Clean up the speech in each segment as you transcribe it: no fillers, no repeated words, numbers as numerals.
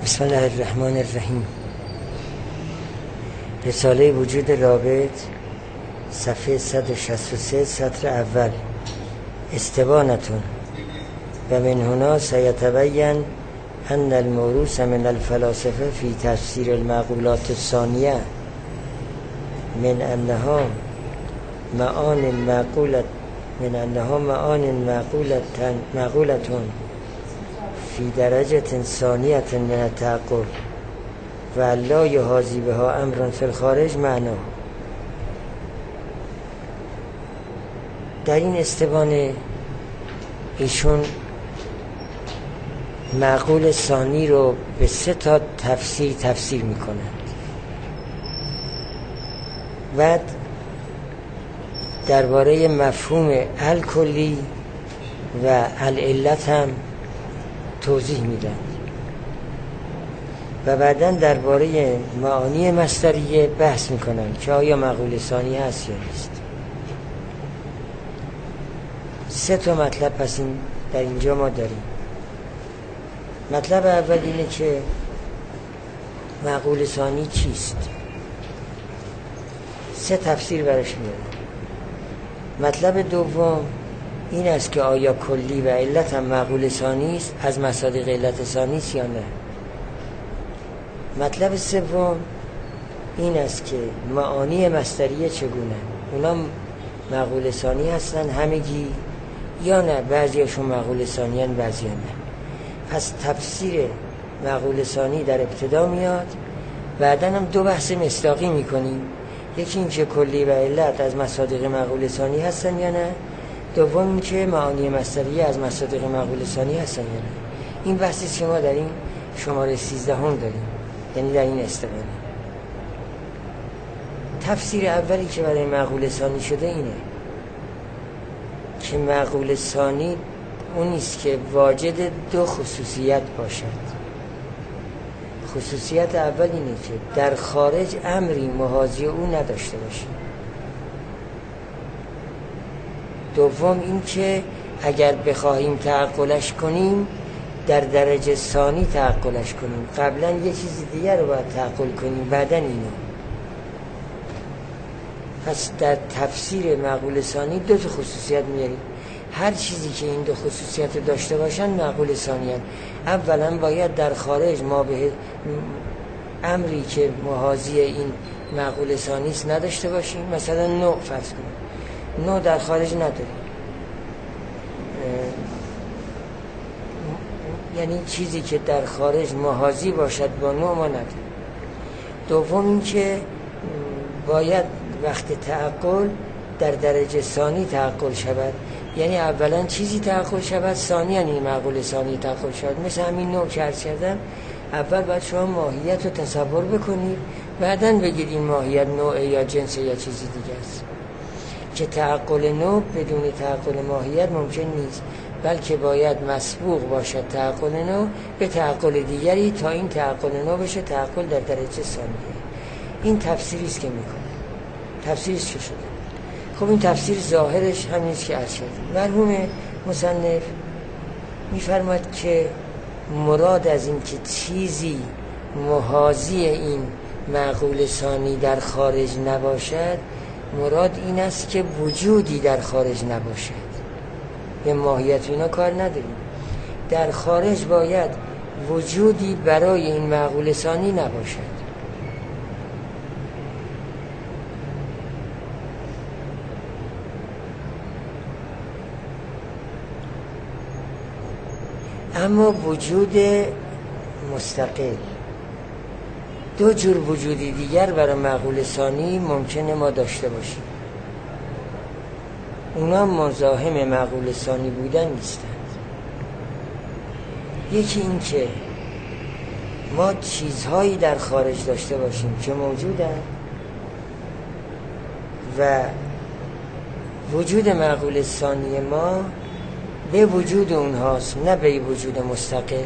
بسم الله الرحمن الرحیم. رساله وجود رابط، صفحه 163، سطر اول. استبانتون و من هنا سیتبین ان الموروث من الفلاسفه فی تفسیر المعقولات الثانیه من انها معقولة فی درجة ثانیة من التعقل و لا یحاذی بها امر فی الخارج معنا. در این استبانه ایشون معقول ثانی رو به 3 تا تفسیر میکنند. بعد درباره مفهوم الکلی و العلت هم توضیح میدن و بعداً درباره معانی مصدریه بحث میکنن که آیا معقول ثانی هست یا نیست. 3 تا مطلب پس در اینجا ما داریم. مطلب اول اینه که معقول ثانی چیست. 3 تفسیر برش میاد. مطلب دوم این است که آیا کلی و علت هم معقول ثانی است، از مصادیق علت ثانی است یا نه. مطلب سوم این است که معانی مصدریه چگونه، اونا معقول ثانی هستن همگی یا نه، بعضیشون معقول ثانی هستن بعضی نه. پس تفسیر معقول ثانی در ابتدا میاد، بعدا هم 2 بحث مصداقی میکنیم. یکی این که کلی و علت از مصادیق معقول ثانی هستن یا نه، دوم این که معانی مصدریه از مصادیق معقول ثانی هستن یا نه. این بحثی که ما در این شماره 13 هم داریم، یعنی در این استبانه. تفسیر اولی که برای معقول ثانی شده اینه که معقول ثانی اونیست که واجد 2 خصوصیت باشد. خصوصیت اول اینه که در خارج امری محاذی او نداشته باشه. دوم این که اگر بخواهیم تعقلش کنیم در درجه ثانی تعقلش کنیم، قبلا یه چیز دیگر رو باید تعقل کنیم بعدن اینو. پس در تفسیر معقول ثانی 2 تا خصوصیت میاریم. هر چیزی که این 2 خصوصیت رو داشته باشن معقول ثانی هست. اولا باید در خارج ما به امری که محاذی این معقول ثانی است نداشته باشیم. مثلا نوع فرض کنیم، نوع در خارج نداریم، یعنی چیزی که در خارج محاذی باشد با نوع ما نداریم. دوم این که باید وقت تعقل در درجه ثانی تعقل شود، یعنی اولا چیزی تعقل شود، ثانیاً این معقول ثانی تعقل شود. مثل همین نوع که عرض کردم، اول باید شما ماهیت رو تصور بکنید، بعداً بگید این ماهیت نوع یا جنس یا چیزی دیگه است. که تعقل نوع بدون تعقل ماهیت ممکن نیست، بلکه باید مسبوق باشد تعقل نوع به تعقل دیگری تا این تعقل نوع بشه تعقل در درجه ثانیه. این تفسیری است که میکنه. تفسیری است که شده. خب این تفسیر ظاهرش همینیست که عرض شد. مرحوم مصنف میفرماید که مراد از این که چیزی محاذی این معقول ثانی در خارج نباشد، مراد این است که وجودی در خارج نباشد. به ماهیت اینا کار نداریم. در خارج باید وجودی برای این معقول ثانی نباشد. اما وجود مستقل، 2 جور وجودی دیگر برای معقول ثانی ممکنه ما داشته باشیم. اونا مزاحم معقول ثانی بودن نیستند. یکی این که ما چیزهایی در خارج داشته باشیم که موجودن و وجود معقول ثانی ما به وجود اونهاست، نه به وجود مستقل.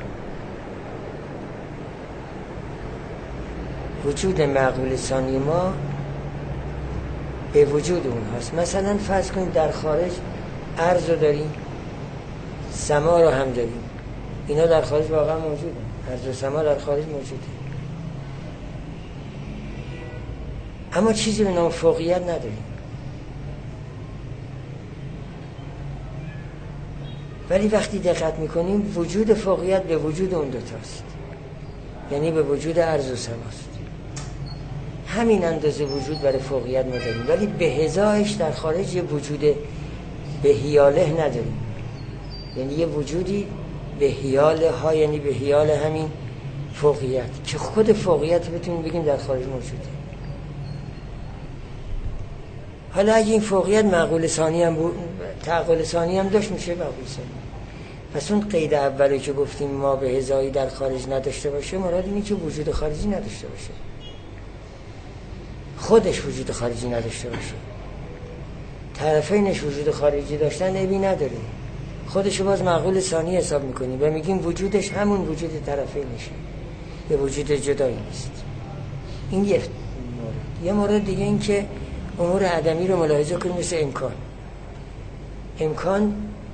وجود معقول ثانی ما به وجود اونهاست. مثلا فرض کنید در خارج ارض رو داریم، سما رو هم داریم، اینا در خارج واقعا موجوده، ارض و سما در خارج موجوده، اما چیزی به نام فوقیت نداریم. ولی وقتی دقت میکنیم وجود فوقیت به وجود اون دوتاست، یعنی به وجود ارض و سماست. همین اندازه وجود برای فوقیت ما داریم، ولی به هزایش در خارج یه وجود به هیاله نداریم، یعنی یه وجودی به هیاله ها، یعنی به هیال همین فوقیت، که خود فوقیت بتونیم بگیم در خارج موجوده. حالا اگه این فوقیت معقول ثانی هم بود، تعقل ثانی هم داشت، میشه معقول ثانی. پس اون قید اولی که گفتیم ما به هزایی در خارج نداشته باشه، مراد اینه که وجود خارجی نداشته باشه، خودش وجود خارجی نداشته باشه. طرفینش وجود خارجی داشتن عیبی نداره، خودشو باز معقول ثانی حساب میکنیم و میگیم وجودش همون وجود طرفینشه، به وجود جدایی نیست. این یه مورد. یه مورد دیگه این که امور عدمی رو ملاحظه کنیم، مثل امکان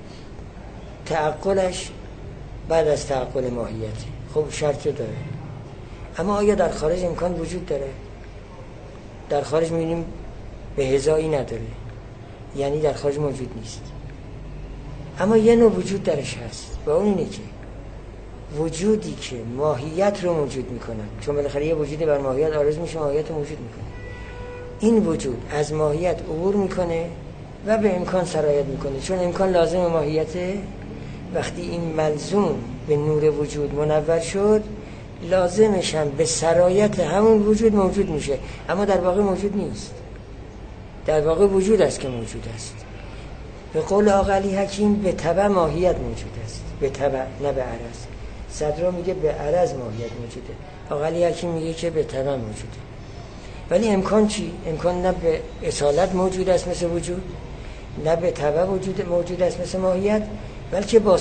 تعقلش بعد از تعقل ماهیته، خب شرط داره، اما آیا در خارج امکان وجود داره؟ در خارج می‌بینیم به هزایی نداره، یعنی در خارج موجود نیست. اما یه نوع وجود درش هست و اون اینه که وجودی که ماهیت رو موجود میکنه، چون بالاخره یه وجودی بر ماهیت عارض میشه، ماهیت رو موجود میکنه. این وجود از ماهیت عبور میکنه و به امکان سرایت میکنه، چون امکان لازم ماهیته. وقتی این ملزوم به نور وجود منور شد، لازمش هم به سرایت همون وجود موجود میشه، اما در واقع موجود نیست، در واقع وجود است که موجود است. به قول آقا علی حکیم به تبع ماهیت موجود است، به تبع نه به عرض. صدرا میگه به عرض ماهیت موجوده، آقا علی حکیم میگه که به تبع موجوده. ولی امکان چی؟ امکان نه به اصالت موجود است مثل وجود، نه به تبع موجود است مثل ماهیت، بلکه با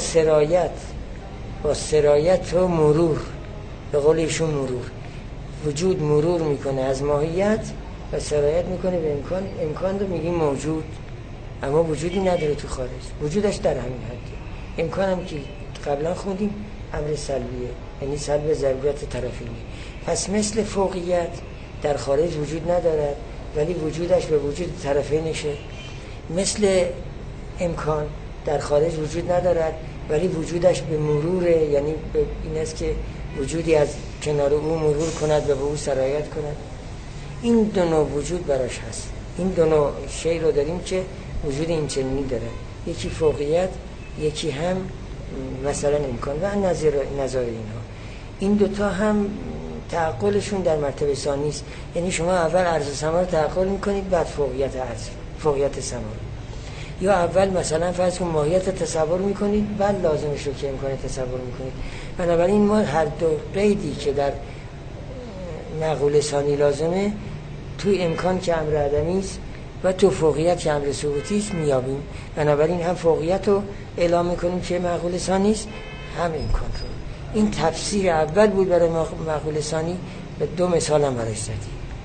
سرایت و مرور، به قول ایشون مرور، وجود مرور میکنه از ماهیت و سرایت میکنه به امکان. امکان رو میگیم موجود، اما وجودی نداره تو خارج، وجودش در همین حده. امکان هم که قبلا خوندیم امر سلبیه، یعنی سلب ضرورت طرفینه. پس مثل فوقیت در خارج وجود ندارد، ولی وجودش به وجود طرفینشه. مثل امکان در خارج وجود ندارد، ولی وجودش به مروره، یعنی به این است که وجودی از کنار او مرور کند و به او سرایت کند. این دو نوع وجود براش هست. این دو نوع شی رو داریم که وجود این چنینی داره، یکی فوقیت، یکی هم مثلا امکان و نظیر اینها. این دوتا هم تعقلشون در مرتبه ثانی است، یعنی شما اول ارض و سما رو تعقل میکنید، بعد فوقیت سما رو، یا اول مثلا فرض کن ماهیت تصور میکنید، بعد لازمش رو که امکان تصور میکنید. بنابراین ما هر دو قیدی که در معقول ثانی لازمه، توی امکان که امر عدمی است و تو فوقیت که امر ثبوتی است میابیم. بنابراین هم فوقیت رو اعلام میکنیم که معقول ثانی است، هم امکان رو. این تفسیر اول بود برای معقول ثانی، به دو مثال هم براش زدیم.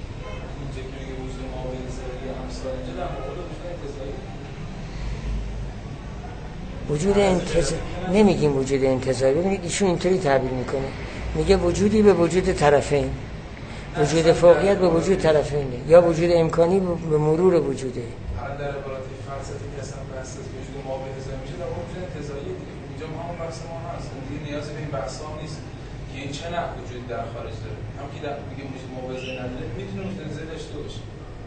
وجود انتزاعی نمیگیم، وجود انتزاعی. ببینید ایشون اینطوری تعبیر میکنه، میگه وجودی به وجود طرفین، وجود فوقیت به وجود طرفینه، یا وجود امکانی به مرور وجوده. الان در عبارات فلسفی که اصلا بحث از وجود ما به هزار میشه، در وجود انتزاعی اینجا ما هم بحث ما هست، دیگه نیازی به این بحث ها نیست که این چه نوع وجود در خارج داره. هم که در میگه وجود ما به هزار نداره، میتونه وجود انتزاعی داشته باشه.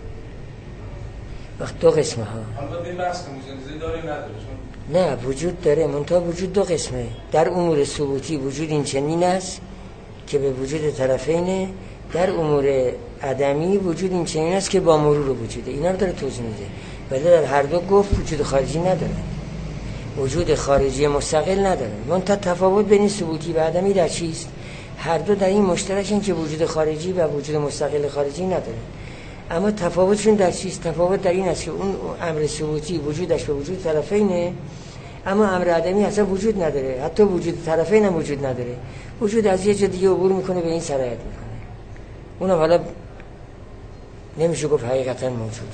وقت دو قسمه ها. حالا باید این بحث که وجود انتزاعی داره یا نداره. نه، وجود داره، منتها وجود دو قسمه. در امور ثبوتی وجود این چنین است که به وجود طرفینه، در امور عدمی وجود این چنین است که با مرور وجوده. اینا رو داره توضیح میده. ولی در هر دو گفت وجود خارجی نداره، وجود خارجی مستقل نداره. منتها تفاوت بین ثبوتی و عدمی در چیست؟ هر دو در این مشترکن که وجود خارجی و وجود مستقل خارجی نداره. اما تفاوتشون در چیست؟ تفاوت در این است که اون امر ثبوتی وجودش به وجود طرفینه، اما امر عدمی اصلا وجود نداره، حتی وجود طرفین هم وجود نداره. وجود از یه جا دیگه عبور میکنه، به این سرایت میکنه. اونم حالا نمیشه گفت حقیقتا موجوده.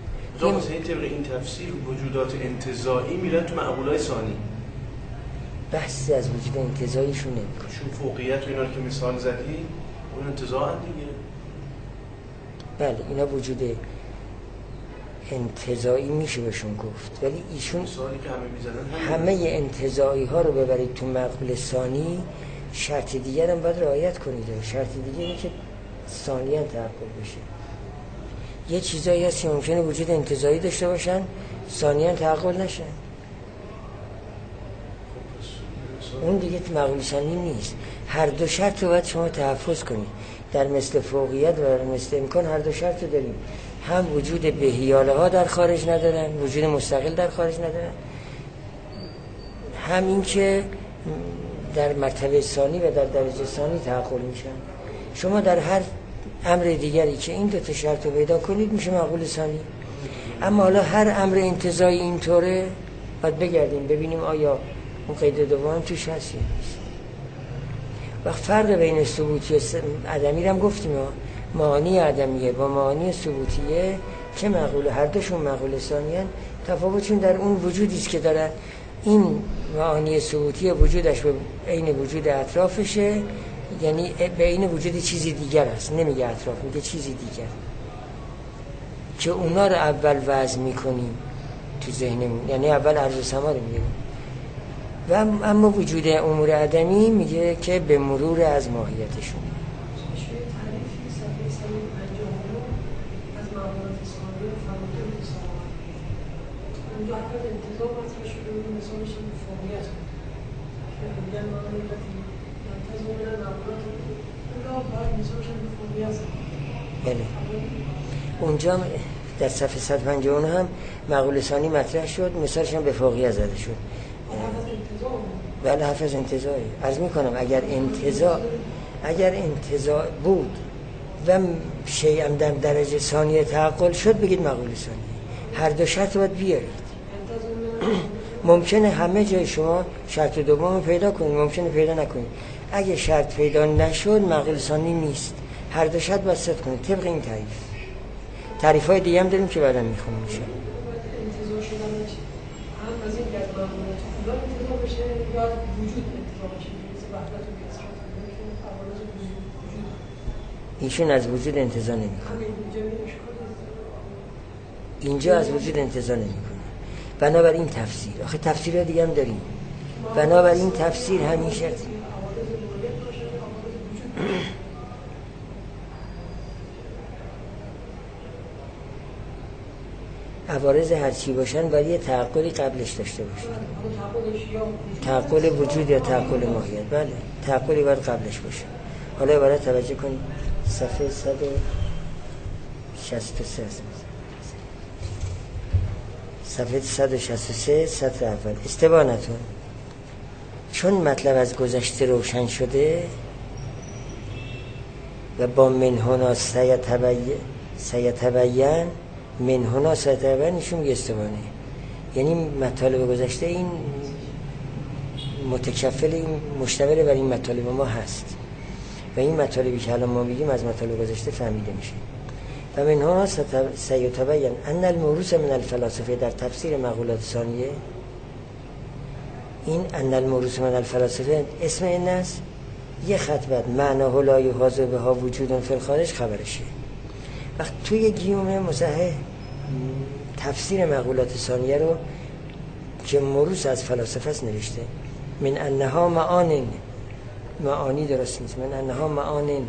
مثلا طبق این تفسیر وجودات انتزاعی میرن تو معقولای ثانی. بحثی از وجود انتزاعیشون نمیکنه. چون فوقیت و اینا که مثال زدی اون انتزاع دیگه. بله اینا وجود انتزاعی میشه بهشون گفت، ولی ایشون مثالی که همه میزنن همه انتزاعی ها رو ببرید تو مقبول ثانی، شرط دیگر هم باید رعایت کنید. شرط دیگر اینه که ثانیاً تحقق بشه. یه چیزایی هست که ممکنه وجود انتزاعی داشته باشن ثانیاً تحقق نشن، اون دیگه مقبول ثانی نیست. هر دو شرط رو باید شما تحفظ کنید. در مثل فوقیت و در مثل امکان هر دو شرط رو داریم، هم وجود بهیاله ها در خارج ندارن، وجود مستقل در خارج ندارن، هم این که در مرتبه ثانی و در درجه ثانی تحقق میشن. شما در هر امر دیگری که این دو تا شرط رو پیدا کنید میشه مقبول ثانی. اما حالا هر امر انتزاعی اینطوره، باید بگردیم ببینیم آیا اون قید دوم توش هست یا نیست. وقت فرق بین ثبوتی و عدمی رو هم گفتیم، معانی عدمیه با معانی ثبوتیه که مقوله، هر دوشون مقوله ثانیان. تفاوتشون در اون وجودی است که داره. این معانی ثبوتی وجودش به عین وجود اطرافشه، یعنی به عین وجود چیزی دیگر است، نمیگه اطراف، میگه چیزی دیگر که اونا رو اول وضع میکنیم تو ذهنمون، یعنی اول عرض و سما رو میگیم. و اما وجود امور عدمی میگه که به مرور از ماهیتشون. بله اونجا در صفحه 159 هم مقوله ثانی مطرح شد، مثالش هم به فوقیت زده شد. بله حفظ انتزاعی. عرض میکنم اگر انتزاع بود و شیئا در درجه ثانیه تعقل شد بگید مقوله ثانی. هر دو شرط باید بیارید. ممکنه همه جای شما شرط دوم پیدا کنید، ممکنه پیدا نکنید. اگه شرط پیدا نشد مقوله ثانی نیست. هر دو شرط باید صدق کنید طبق این تعریف های دیگه هم داریم که بعدا میخونیم میشه. انتزاع شدن هم از این که از مقوله انتزاع بشه یا وجود انتزاع بشه، مثل وحدت و کسرت ایشون از وجود انتزاع نمیکنه. اینجا از وجود انتزاع نمیکنه. بنابراین تفسیر، آخه تفسیرها دیگه هم داریم، بنابراین تفسیر همین شرط. عوارض هرچی باشن باید یه تعقلی قبلش داشته باشه. تعقل وجود یا تعقل ماهیت. بله تعقلی باید قبلش باشه. حالا عبارت توجه کنید صفحه 163 صفحه 163 سطر اول. استبانتون، چون مطلب از گذشته روشن شده و با منهنا سیتبین منهنا سیتبین نشون میگه استبانه، یعنی مطالب گذشته این متکفل، این مشتمل بر این مطالب ما هست و این مطالبی که الان ما میگیم از مطالب گذشته فهمیده میشه. و منهنا سیتبین ان الموروث من الفلاسفه در تفسیر مقولات ثانیه، این ان الموروث من الفلاسفه اسم این است، یه خط بعد معناه لا یحاذ بها وجود فی الخارج خبرشه. وقت توی گیوم مصحح تفسیر مقولات ثانیه رو که موروث از فلاسفه است نوشته من انها معانی درست نیست، من انها معانن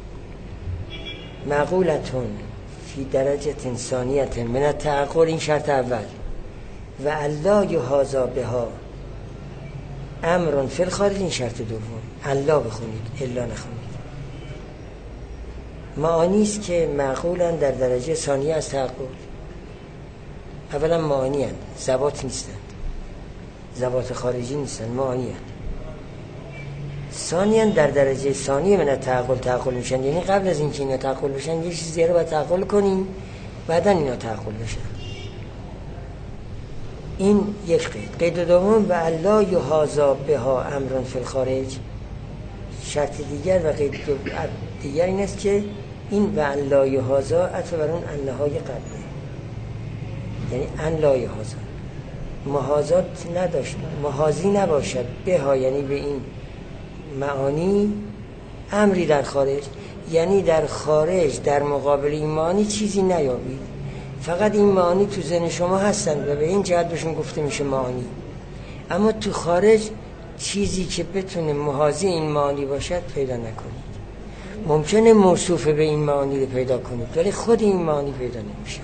مقولتون فی درجه ثانیه من التعقل، این شرط اول، و الا یحاذ بها امر فی الخارج، این شرط دوم. الا بخونید، الا نخونید. معانی است که معقولن در درجه ثانیه از تعقل. اولا معانی هستند، ذوات نیستند، ذوات خارجی نیستند، معانی هستند. ثانیاً در درجه ثانیه من تعقل میشن، یعنی قبل از اینکه اینا تعقل بشن یه چیزی رو باید تعقل کنیم بعدا اینا تعقل بشن. این یک قید. قید دوم و الا یحاذ بها امر فی الخارج، شرط دیگر و قید دیگر این است که این و الا یحاذ عطف بر اون انهای قبله، یعنی ان لا یحاذ محاذات نداشت، محاذی نباشد بها، یعنی به این معانی امری در خارج، یعنی در خارج در مقابل این معانی چیزی نیابید، فقط این معانی تو ذهن شما هستند و به این جهت بهشون گفته میشه معانی. اما تو خارج چیزی که بتونه محاذی این معانی باشد پیدا نکنید. ممکنه موصوف به این معانی رو پیدا کنید ولی خود این معانی پیدا نمیشه.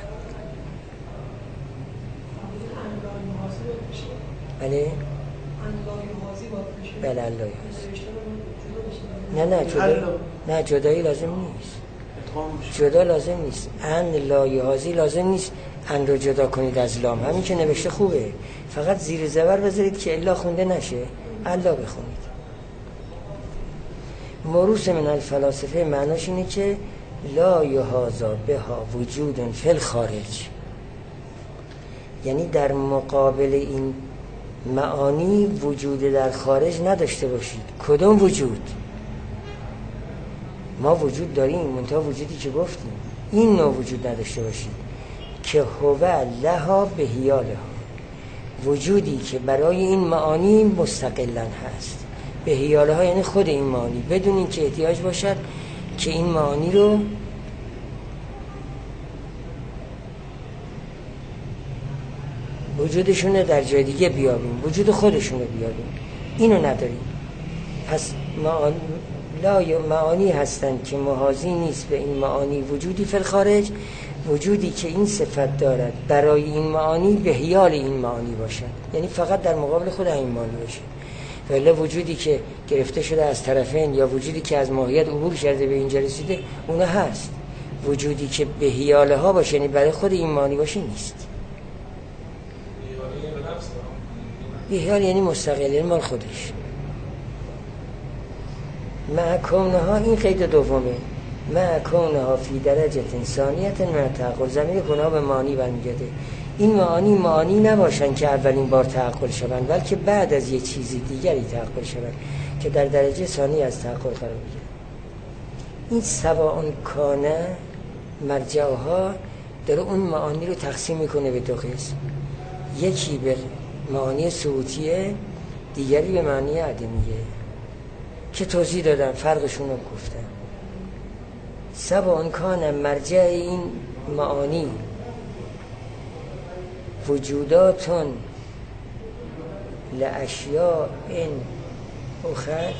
بله؟ بله الله نه جدایی لازم نیست. جدا لازم نیست. ان لایحازی لازم نیست ان رو جدا کنید از لام. همین که نوشته خوبه، فقط زیر زبر بذارید که الا خونده نشه، الا بخونید. موروث من الفلاسفه معناش اینه که لا یحاذا بها وجود فی الخارج، یعنی در مقابل این معانی وجود در خارج نداشته باشید. کدوم وجود؟ ما وجود داریم، منتها وجودی که گفتیم این نوع وجود نداشته باشید که هو لها به حیالها، وجودی که برای این معانی مستقلاً هست. به حیالها یعنی خود این معانی، بدون این که احتیاج باشد که این معانی رو وجودشون در جای دیگه بیابیم، وجود خودشون رو بیابیم، اینو نداریم. پس معانی هستند که محاذی نیست به این معانی وجودی فی الخارج، وجودی که این صفت دارد برای این معانی به حیال این معانی باشد، یعنی فقط در مقابل خود این معانی باشه. ولی وجودی که گرفته شده از طرفین یا وجودی که از ماهیت عبور کرده به اینجا رسیده اون هست. وجودی که به حیاله ها باشه یعنی برای خود این معانی باشه نیست. به حیال یعنی مستقل، یعنی مال خودش. مع کونها، این قید دومه، مع کونها فی درجه ثانیه من تعقل، زمین کونها به معانی برمیگرده. این معانی نباشن که اولین بار تعقل شوند، بلکه بعد از یه چیزی دیگری تعقل شوند که در درجه ثانی از تعقل قرار بگیره. این سواء کانه مرجعها داره اون معانی رو تقسیم میکنه به دو قسم، یکی به معانی ثبوتیه، دیگری به معنی عدمیه که توضیح دادم، فرقشون رو گفتم. سواء کانه مرجع این معانی وجوداتون لاشیاء اخر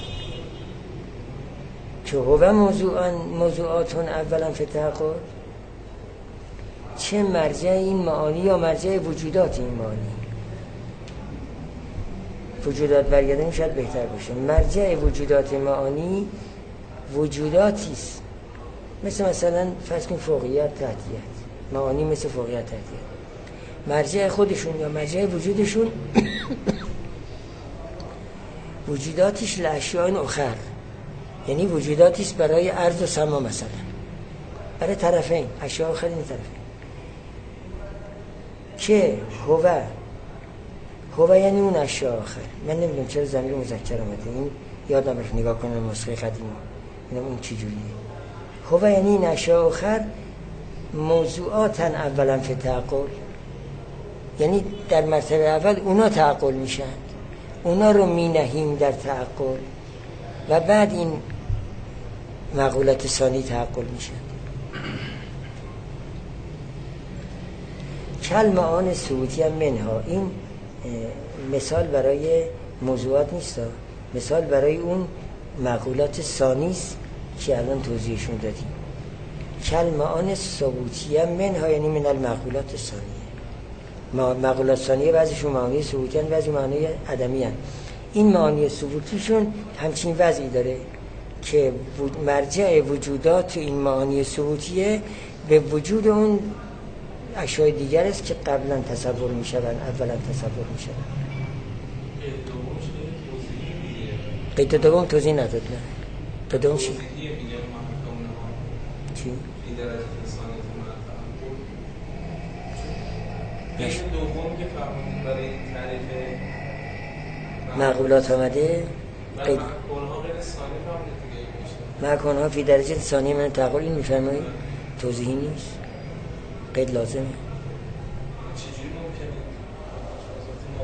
که هو موضوعاتون اولا فی تعقل، چه مرجع این معانی یا مرجع وجودات این معانی. وجودات برگردیم شاید بهتر باشه. مرجع وجودات معانی وجوداتیست، مثلا فرض کن فوقیت تحتیت، معانی مثل فوقیت تحتیت. مرجع خودشون یا مرجع وجودشون وجوداتیش لاشیاء اخر، یعنی وجوداتیست برای ارض و سما، مثلا برای طرفین، اشیاء آخر این طرفین. که هو یعنی اون اشیاء آخر. من نمیدونم چرا ضمیر مذکر اومده، این یادم رفت نگاه کنم نسخه قدیم اینم اون چی جوریه. هو یعنی این اشیاء آخر موضوعاتن اولا فی تعقل، یعنی در مرتبه اول اونا تعقل میشن، اونا رو می نهیم در تعقل و بعد این مقولات ثانی تعقل میشن. کلمه آن ثبوتی هم منها، این مثال برای موضوعات نیست، مثال برای اون مقولات ثانی است که الان توضیحشون دادیم. کلمه آن ثبوتی هم منها یعنی من المقولات ثانیه. مقولات ثانیه بعضیشون معانی ثبوتی هستند، بعضی معانی عدمی هستند. این معانی ثبوتیشون همچین وضعی داره که مرجع وجودات تو این معانی ثبوتیه به وجود اون اشیاء دیگر است که قبلا تصور می شوند، اولا تصور می شوند. قید دوم توضیح نداد. نه دوم چی؟ چی؟ دوم که فرمودید برای تعریف معقولات آمده قید معناها غیر ثانی فرمودید دیگه، معناها فی درجه ثانی من تعقل، این میفرمایید توضیحی نیست، قید لازمه. چجوری ممکنه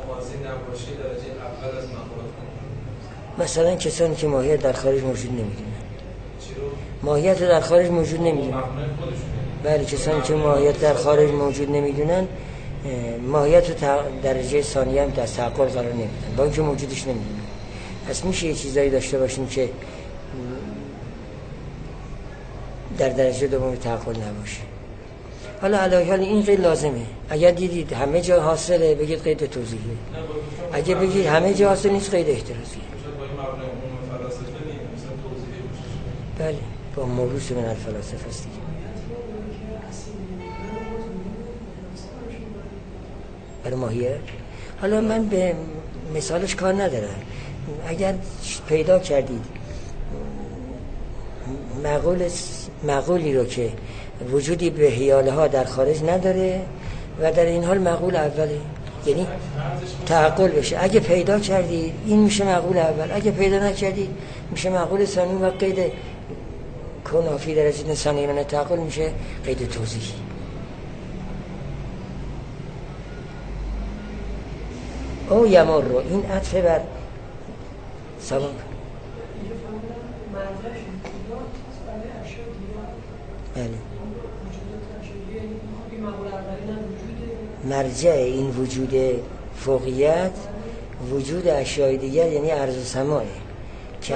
نباشه درجه اول از مقولات کنیم؟ مثلا کسانی که ماهیت در خارج موجود نمیدونن. ماهیت در خارج موجود نمیدونن. بله، کسانی که ماهیت در خارج موجود نمیدونن ماهیت رو درجه ثانیه هم در تعقل قرار نمیدن، با اینکه موجودش نمیدونن. پس میشه یه چیزایی داشته باشیم که در درجه دوم تعقل نباشه. حالا علاوه حال این قید لازمه. اگر دیدید همه جا حاصله بگید قید توضیحی، اگه بگید همه جا حاصل نیست قید احترازی. بله، با موروث من الفلاسفه است دیگه. برای ماهیت حالا من به مثالش کار ندارم. اگر پیدا کردید معقولی رو که وجودی به حیاله ها در خارج نداره و در این حال معقول اوله، یعنی تعقل بشه، اگه پیدا کردید این میشه معقول اول، اگه پیدا نکردید میشه معقول ثانی و قید کنافی درجه ثانی من تعقل میشه قید توضیحی. او یمر رو این عطف بر سواب بله. مرجع این وجود فوقیت وجود اشیاء دیگر یعنی ارض و سماه که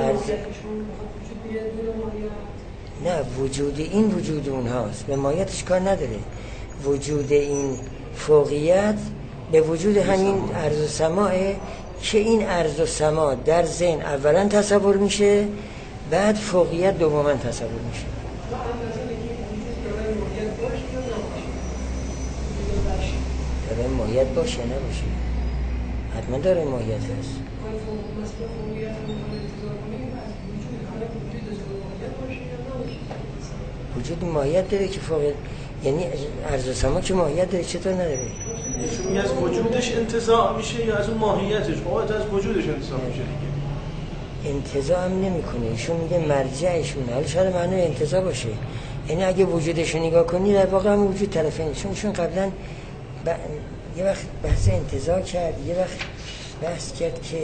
نه وجود این وجود اونهاست، به ماهیتش کار نداره. وجود این فوقیت به وجود همین ارض و سماه که این ارض و سما در ذهن اولا تصور میشه، بعد فوقیت دوما تصور میشه. داره ماهیت باشه نباشه؟ حتما داره ماهیت هست. وجود ماهیت داره که فوقیت، یعنی ارض و سما که ماهیت داره چطور نداره؟ ایشون از وجودش انتزاع میشه یا از اون ماهیتش؟ خواهد از وجودش انتزاع میشه دیگه. انتزاع هم نمیکنه، ایشون میگه مرجعشونه. حالا شاید معنی انتزاع باشه، یعنی اگه وجودش رو نگاه کنی در واقع هم وجود طرفین. چون قبلا یه وقت بحث انتزاع کرد، یه وقت بحث کرد که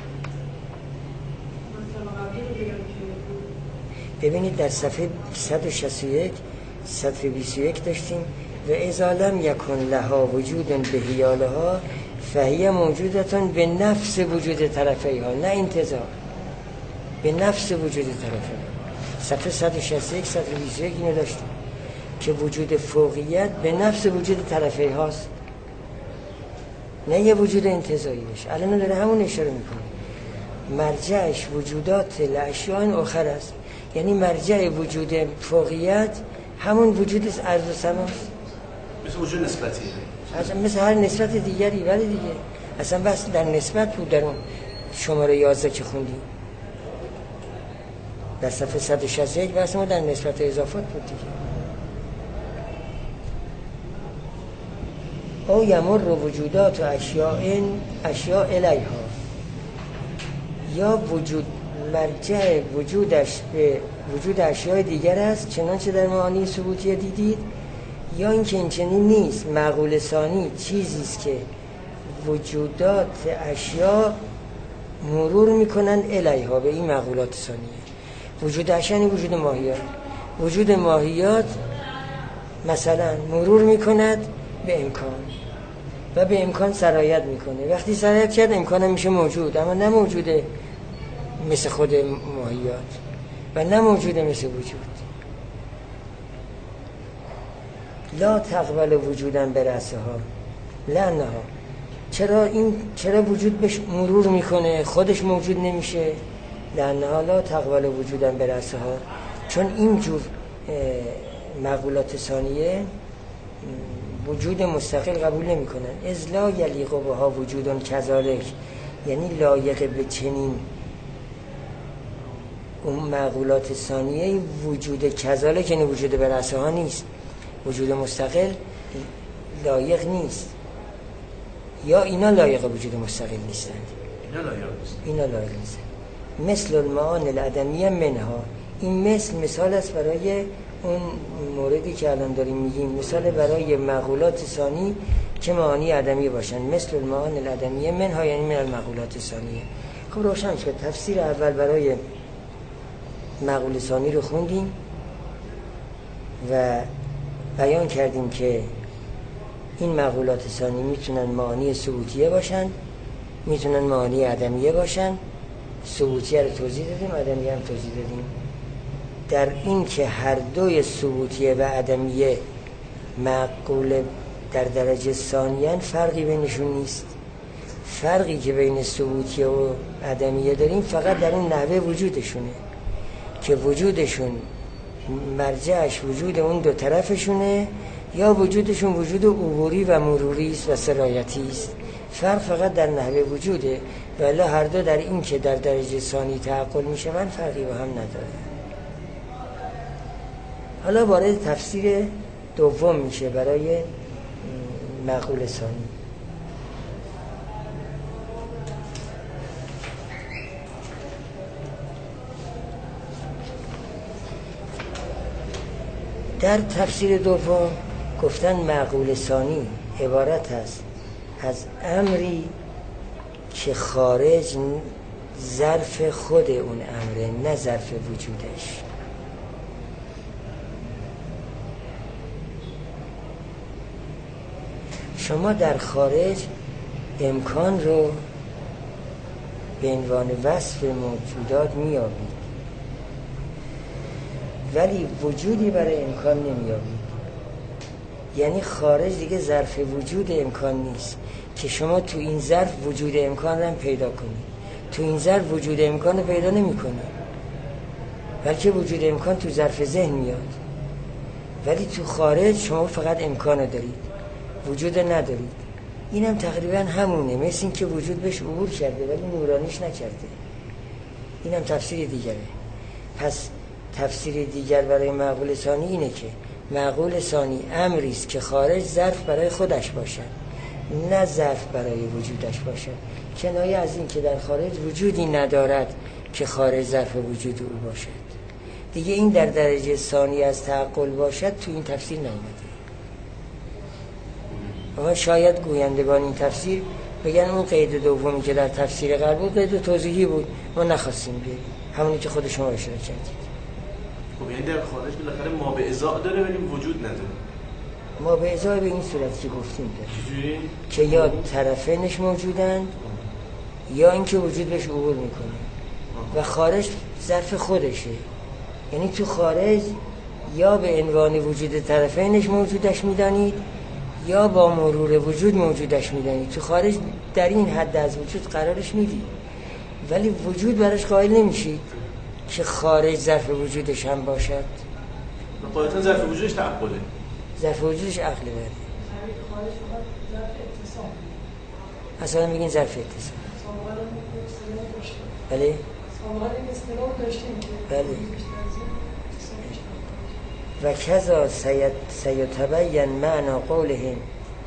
ببینید در صفحه 161 صفحه 21 داشتیم و اذا لم یکن لها وجود به حیالها فهی موجودتون به نفس وجود طرفیها، نه انتزاع، به نفس وجود طرفیها. صفحه 161 صفحه 21 اینو داشتیم که وجود فوقیت به نفس وجود طرفیهاست، نه یه وجود انتزاعی باشه. الان داره همون اشاره میکنه. مرجعش وجودات الاشیاء اخر است، یعنی مرجع وجود فوقیت همون وجود ارض و سماست، مثل وجود نسبتیه، مثل هر نسبت دیگری. ولی دیگه اصلا بس در نسبت بود. در اون شماره 11 که خوندیم در صفحه 161 بحث ما در نسبت اضافات بود دیگه. او یمر وجودات و اشیاء الیها، یا وجود مرجع وجودش به وجود اشیاء دیگر است چنانچه در معانی ثبوتیه دیدید، یا اینکه این چنین نیست. معقول ثانی چیزی است که وجودات اشیاء مرور میکنن الیها، به این معقولات ثانیه. وجود اشیاء یعنی وجود ماهیات. وجود ماهیات مثلا مرور میکند به امکان و به امکان سرایت میکنه. وقتی سرایت کرد امکان میشه موجود، اما نه موجوده مثل خود ماهیات و نه موجوده مثل وجود. لا تقبل وجودن برأسها لانها، چرا وجود بهش مرور میکنه خودش موجود نمیشه؟ لانها لا تقبل وجودن برأسها، چون اینجور معقولات ثانیه وجود مستقل قبول نمیکنن. از لا یلیق بها وجودن کذالک، یعنی لایق به چنین اون معقولات ثانیه وجود کذالک یعنی وجود برأسها نیست، وجود مستقل لایق نیست، یا اینا لایق وجود مستقل نیستند. اینا لایق نیستند. مثل المعان العدمیه منها، این مثال است برای اون موردی که الان داریم میگیم، مثال برای معقولات ثانی که معانی عدمی باشن، مثل المعانی العدمیه منها یعنی من المقولات ثانیه. خب روشن شد. تفسیر اول برای مقوله ثانی رو خوندیم و بیان کردیم که این مقولات ثانی میتونن معانی ثبوتیه باشن، میتونن معانی عدمیه باشن. ثبوتیه رو توضیح دادیم، عدمیه هم توضیح دادیم. در این که هر دوی ثبوتیه و عدمیه مقوله در درجه ثانیان فرقی بینشون نیست. فرقی که بین ثبوتیه و عدمیه داریم فقط در این نحوه وجودشونه که وجودشون مرجعش وجود اون دو طرفشونه یا وجودشون وجود عبوری و مروری است و سرایتی است. فرق فقط در نحوه وجوده، ولی هر دو در این که در درجه ثانی تعقل میشوند فرقی با هم نداره. حالا وارد تفسیر دوم میشه برای مقوله ثانی. در تفسیر دوم گفتن مقوله ثانی عبارت است از امری که خارج ظرف خود اون امره، نه ظرف وجودش. شما در خارج امکان رو به عنوان وصف موجودات میابید، ولی وجودی برای امکان نمیابید. یعنی خارج دیگه ظرف وجود امکان نیست که شما تو این ظرف وجود امکان رو پیدا کنید. تو این ظرف وجود امکان رو پیدا نمی کنید، بلکه وجود امکان تو ظرف ذهن میاد. ولی تو خارج شما فقط امکان رو دارید، وجود ندارید. اینم تقریبا همونه، مثل این که وجود بهش عبور کرده ولی نورانیش نکرده. اینم تفسیر دیگره. پس تفسیر دیگر برای مقوله ثانی اینه که مقوله ثانی امری است که خارج ظرف برای خودش باشد، نه ظرف برای وجودش باشد. کنایه از این که در خارج وجودی ندارد که خارج ظرف وجود او باشد. دیگه این در درجه ثانی از تعقل باشد تو این تفسیر نیامده. اما شاید گویندگان این تفسیر بگن اون قید دومی که در تفسیر قبل بود قید توضیحی بود، ما نخواستیم بیاریم، همونی که خود شما اشاره کردید. خب یعنی در خارج بالاخره ما به ازا داره ولی وجود نداره. ما به ازا به این صورت که گفتیم داره چجوری؟ که یا طرفینش موجودند یا اینکه وجود بهش عبور میکنه و خارج ظرف خودشه. یعنی تو خارج یا به عنوان وجود طرفینش موجودش میدانید یا با مرور وجود موجودش میدانید. تو خارج در این حد از وجود قرارش میدید، ولی وجود براش قائل نمیشید که خارج ظرف وجودش هم باشد. قاعدتا ظرف وجودش تعقله، ظرف وجودش عقله. اصلا میگین ظرف اتصال. بله؟ بله. و کذا سیتبین معنا قولهم.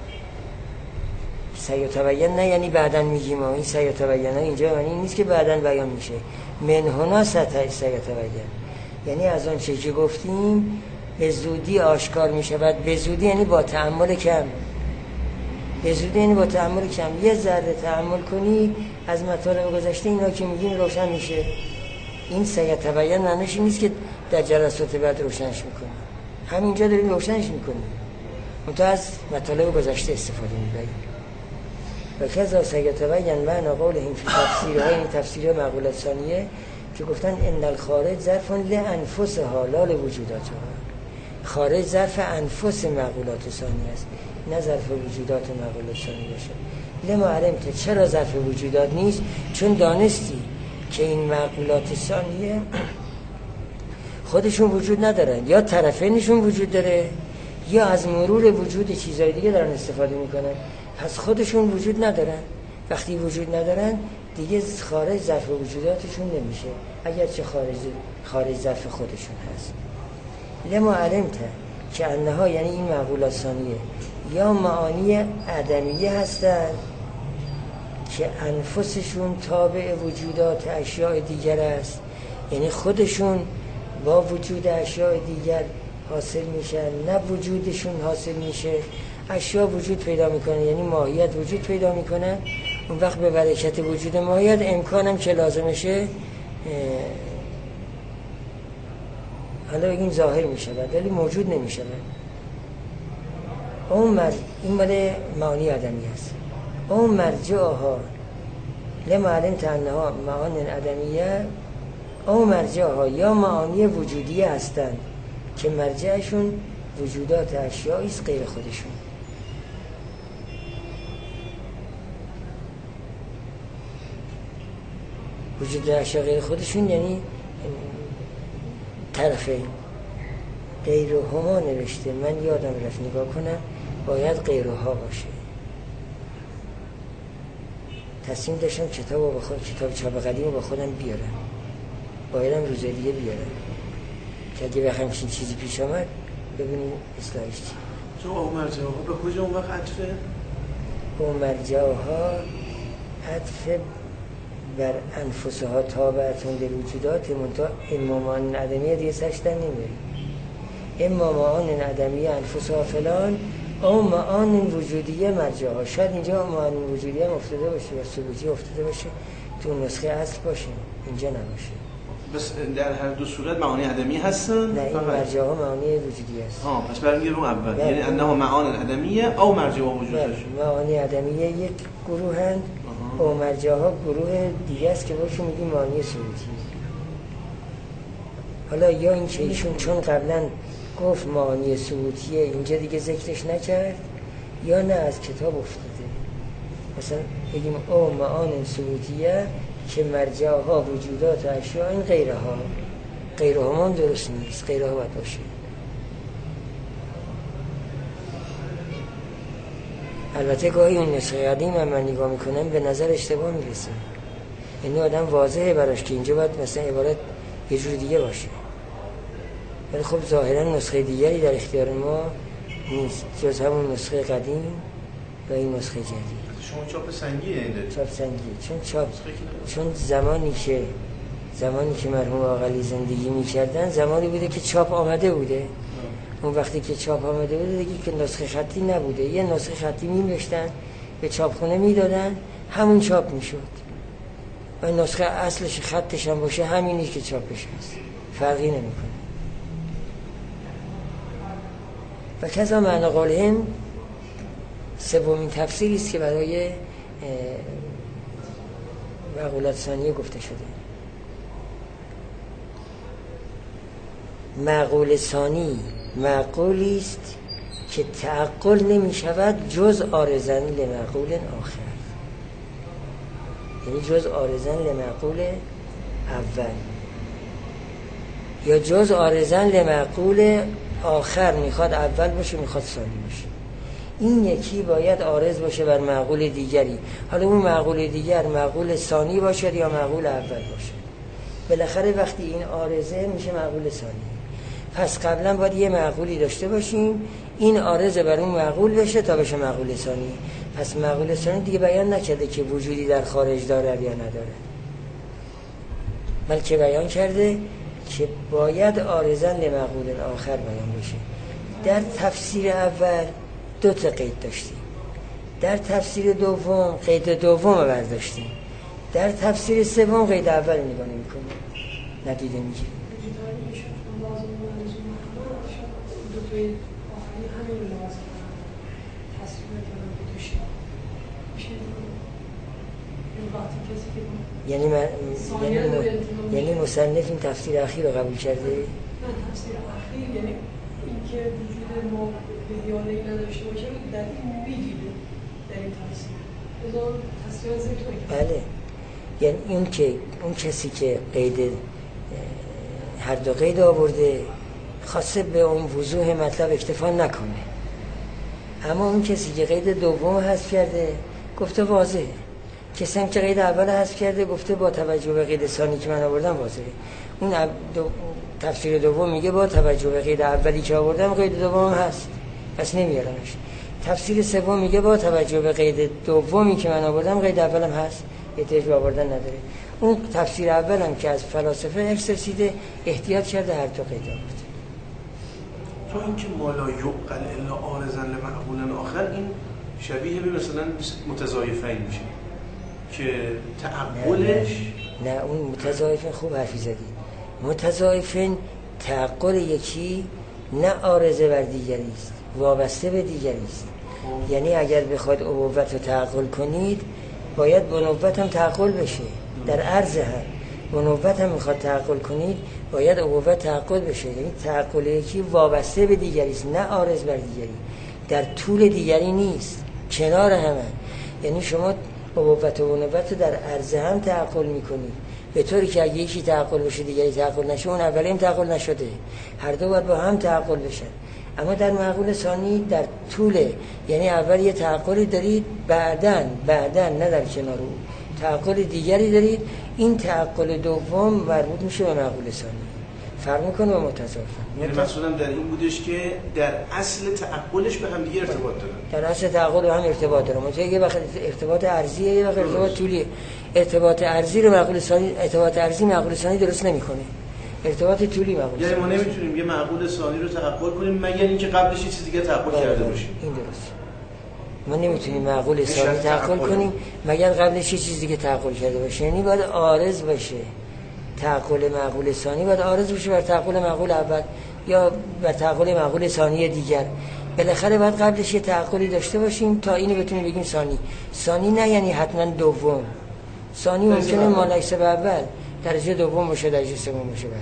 سیتبین نه یعنی بعداً میگیم، این سیتبین اینجا یعنی نیست که بعداً بیان میشه. من هنا سیتبین یعنی از آن چیزی که گفتیم به زودی آشکار میشود. به زودی یعنی با تأمل کم. به زودی یعنی با تأمل کم. یه ذره تأمل کنی از مطالب گذشته اینا که میگیم روشن میشه. این سیتبین معنیش نیست که در جلسات بعد روشنش میکنی، همینجا داریم روشنش میکنیم، منتها از مطالب گذشته استفاده میبریم. و کذا سیتبین معنا قولهم فی تفسیرها، این تفسیر مقوله ثانیه که گفتن ان الخارج ظرف لانفسها لا لوجوداتها. خارج ظرف انفس مقولات ثانی است، نه ظرف وجودات مقوله ثانی باشه. لما علمت، چرا ظرف وجودات نیست؟ چون دانستی که این مقولات ثانیه خودشون وجود ندارن، یا طرفینشون وجود داره یا از مرور وجود چیزای دیگه دارن استفاده میکنن. پس خودشون وجود ندارن. وقتی وجود ندارن دیگه خارج ظرف وجوداتشون نمیشه، اگرچه خارج ظرف خودشون هست. لما علمت که انها یعنی این مقولات ثانیه یا معانی عدمیه هستند که انفسشون تابع وجودات اشیاء دیگر است، یعنی خودشون با وجود اشیاء دیگر حاصل میشن، نه وجودشون حاصل میشه اشیا وجود پیدا میکنه، یعنی ماهیت وجود پیدا میکنه. اون وقت به برکت وجود ماهیت امکانم که لازمشه حالا بگیم ظاهر میشه ولی موجود نمیشه. اون این مال معانی آدمی است. اون مرجعها لما علمت انها معانی آدمیه، اون مرجعها یا معانی وجودیه هستند که مرجعشون وجودات اشیایی است غیر خودشون. وجود اشیا غیر خودشون یعنی طرفین. غیرهما نوشته، من یادم رفت نگاه کنم، باید غیرها باشه. تصمیم داشتم کتاب چاپ قدیم رو با خودم بیارم، بایدم روز دیگه بیارم که اگه به همچین چیزی پیش آمد ببینیم اصلاحش چی. چون اون مرجعها به کجا اون وقت عطفه؟ اون مرجعها عطف بر انفسها تابعتون للوجودات منتها امامان عدمیه دیگه سشتن نمیری. امامان عدمیه انفسها فلان او معان وجودیه مرجعها. شاید اینجا معان وجودیه هم افتاده باشه یا ثبوتی افتاده باشه، تو نسخه اصل باشه، اینجا نباشه. بس در هر دو صورت معانی عدمی هستن؟ نه، این مرجعها معانی وجودی هست. پس برمیگه رو اول، یعنی انها معان عدمیه او مرجعها وجودش. معانی عدمیه یک گروه هست، او مرجعها گروه دیگه است که باشون میگیم معانی ثبوتی. حالا یا این که ایشون چون قبلا گفت معانی ثبوتیه اینجا دیگه ذکرش نکرد، یا نه از کتاب افتاده. مثلا بگیم او معانی ثبوتیه که مرجعها وجودات اشیا، این غیرها هم درست نیست، غیرها باید باشه. البته گاهی اون نسخه قدیم هم من نگاه میکنم به نظر اشتباه میرسه، یعنی آدم واضحه براش که اینجا باید مثلا عبارت یه جور دیگه باشه، ولی خب ظاهرا نسخه دیگری در اختیار ما نیست جز همون نسخه قدیم و این نسخه جدید. شما چاپ سنگیه این دارید؟ چاپ سنگیه، چون زمانی که مرحوم آقلی زندگی میکردن زمانی بوده که چاپ آمده بوده. اون وقتی که چاپ آمده بوده دیگه که نسخه خطی نبوده، یه نسخه خطی می‌نوشتن به چاپخونه میدادن، همون چاپ میشد و نسخه اصلش خطش هم باشه همینی که چاپش هست، فرقی نمیکنه. و کذا معنی قولهم سومین تفسیری است که برای معقولات ثانیه گفته شده. معقول ثانی معقولی است که تعقل نمی شود جز عارضاً لمعقول آخر، یعنی جز عارضاً لمعقول اول یا جز عارضاً لمعقول آخر. میخواد اول باشه میخواد ثانی باشه. این یکی باید عارض باشه بر معقول دیگری، حالا اون معقول دیگر معقول ثانی باشه یا معقول اول باشه. بالاخره وقتی این عارضه میشه معقول ثانی. پس قبلا باید یه معقولی داشته باشیم این عارضه بر اون معقول بشه تا بشه معقول ثانی. پس معقول ثانی دیگه بیان نکرده که وجودی در خارج داره یا نداره، بلکه بیان کرده که باید عارضاً لمعقول آخر بیان بشه. در تفسیر اول دو تا قید داشتیم، در تفسیر دوم قید دوم رو برداشتیم، در تفسیر سوم قید اول نگاه نمی‌کنیم، ندیده می‌گیریم. یعنی مصنف این تفسیر اخیر رو قبول کرده؟ نه، تفسیر اخیر یعنی اینکه وجود ما بیانه‌ای نداشته باشه در این می‌دیده در این تفسیر. از تفسیر ذکر نکنه. بله، یعنی اون کسی که قید هر دو قید آورده خاصه به اون وضوح مطلب اکتفا نکنه، اما اون کسی که قید دوم حذف کرده گفته واضحه. کسی هم که قید اول حذف کرده گفته با توجه به قید ثانی که من آوردم واضحه. اون تفسیر دوم میگه با توجه به قید اولی که آوردم قید دوم هست پس نمیارمش. تفسیر سوم میگه با توجه به قید دومی که من آوردم قید اولم هست، احتیاج آوردن نداره. اون تفسیر اولم که از فلاسفه ارث رسیده احتیاط کرده هر دو قید آورده. تو اینکه ما لا یعقل الا عارضا لمعقول آخر، این شبیه به مثلا متضایفین میشه که تعقلش نه اون متضایفین خوب حرفی زدی. متضایفین تعقل یکی نه عارضه بر دیگری است، وابسته به دیگری است. یعنی اگر بخواد ابوت رو تعقل کنید باید بنوت هم تعقل بشه در عرض هم. بنوت هم میخواد تعقل کنید باید ابوت تعقل بشه. یعنی تعقل یکی وابسته به دیگری است نه عارض بر دیگری، در طول دیگری نیست، کنار همه. یعنی شما ابوت و بنوت رو در عرض هم تعقل میکنید به طوری که اگه یکی تعقل بشه دیگری تعقل نشه، اون اولی هم تعقل نشده، هر دو باید با هم تعقل بشن. اما در معقول ثانی در طوله، یعنی اول یه تعقلی دارید بعدن نه در کنار اون تعقل دیگری دارید، این تعقل دوم مربوط میشه به معقول ثانی، فرق میکنه با متضایف. یعنی مقصودم در این بودش که در اصل تعقلش به هم دیگه ارتباط داره، در اصل تعقل به هم ارتباط داره، منتها یه وقت ارتباط ارضیه یه وقت ارتباط طولیه. ارتباط ارضی رو معقول ثانی، ارتباط ارضی معقول ثانی درست نمیکنه، ارتباط طولی معقول. یعنی ما نمیتونیم یه معقول ثانی رو تعقل کنیم مگر اینکه قبلش یه چیز دیگه تعقل کرده باشیم. این درست. ما نمیتونیم معقول ثانی تعقل کنیم مگر قبلش یه چیز دیگه تعقل کرده باشه. یعنی باید عارض باشه. تعقل معقول ثانی باید عارض باشه بر تعقل معقول اول یا بر تعقل معقول ثانی دیگر. بالاخره باید قبلش یه تعقلی داشته باشیم تا اینو بتونیم بگیم ثانی. ثانی نه یعنی حتما دوم. ثانی ممکنه مالکسه به اول درجه دوم باشه، درجه سوم باشه. بعد